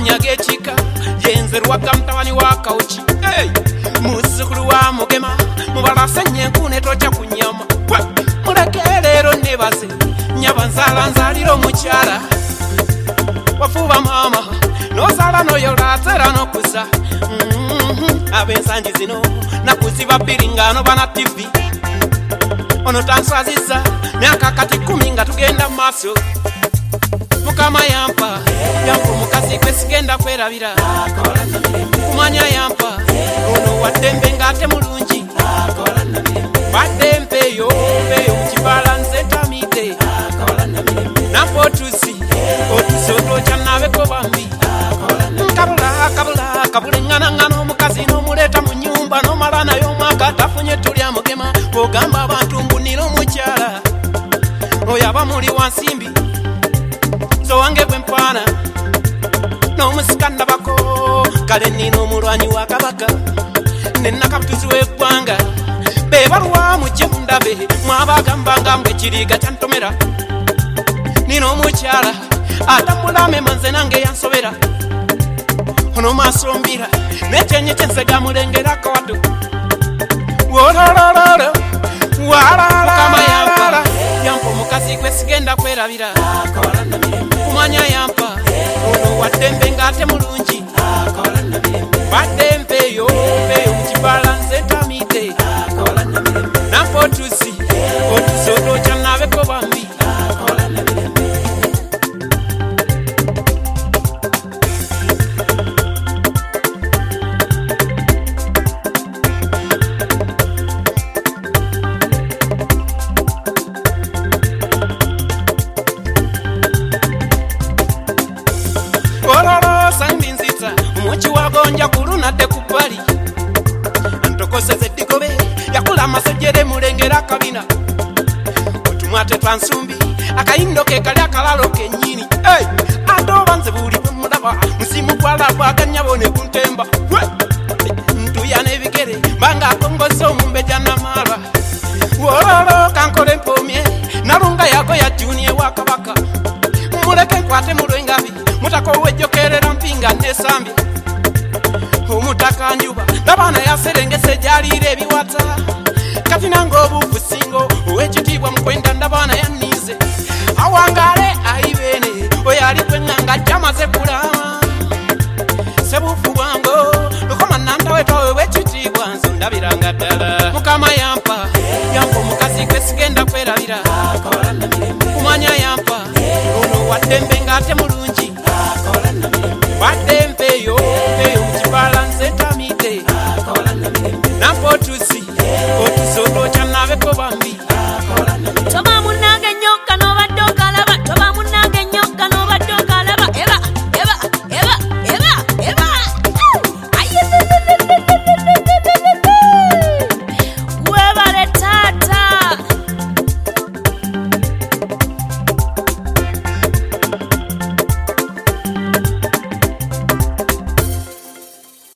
amanya gechika yenzerwa kamtawani wa kauchi musukuru wa mugema mubalasenye nkune tocha kunyama mulekelero nebaze nyabanzala nzaliro mukyala wafuba mama nozala noyolatera nokuza abensanji zino nakuziba biringano bana TV ono tanswaziza myaka kati 10 nga tugenda maso mukama yampa mukazi kwesigenda kwerabira kumanya yampa ono wadembe ngate mulungi wadembe yo mukibalanze tamide napotusi otusotocha nabeko bambi kabula ngana omukazi nomuleta mu nyumba nomala nayo omwaka tafunye tulya mugema ogamba abantu mbunira omukyala oyo aba muli wansimbi so wange gwempana n'omusikanda bako kale nino omulwanyi wa kabaka nenakabutuzi w'eggwanga bebalwa mujje mundabe mwabagambanga mbwekiriga kyantomera nino omukyala atamulame manze nange yansobera ono masombira nekyenye kyensega mulengera kawado wololololo walala yampa omukazi kwesigenda kwerabira kumanya yampa ono wadembe ngate mulungi wadembe yo mukibalanze tamide napotusi otusotocha nabeko bambi kulunadde kupali antokoseze digobe yakula amasejere mulengera kabina otumwate twansumbi akayindo ke kali akalalo kenyini adoba nze buli mulaba musimu kwalabwa akanyabone kuntemba ntuyana ebigere banga akongoza omumbeja namara wololo kankole mpomye nalunga yago ya junior wa kabaka muleke nkwate mulwengabi mutakowejokerera mpinga nesambi omutaka njuba nabana yaserengese jalire ebiwata kati nange obufusingo owekitiibwa mukwenda ndabana yanize awangale ayibene oyo ali kwenganga jamaze kulama sebufu bwango lukoma nantawetowe wekitiibwa nsondabiranga ddala mukama yampa omukazi kwesigenda kwerabira kumanya yampa ono wadembe ngate mulungi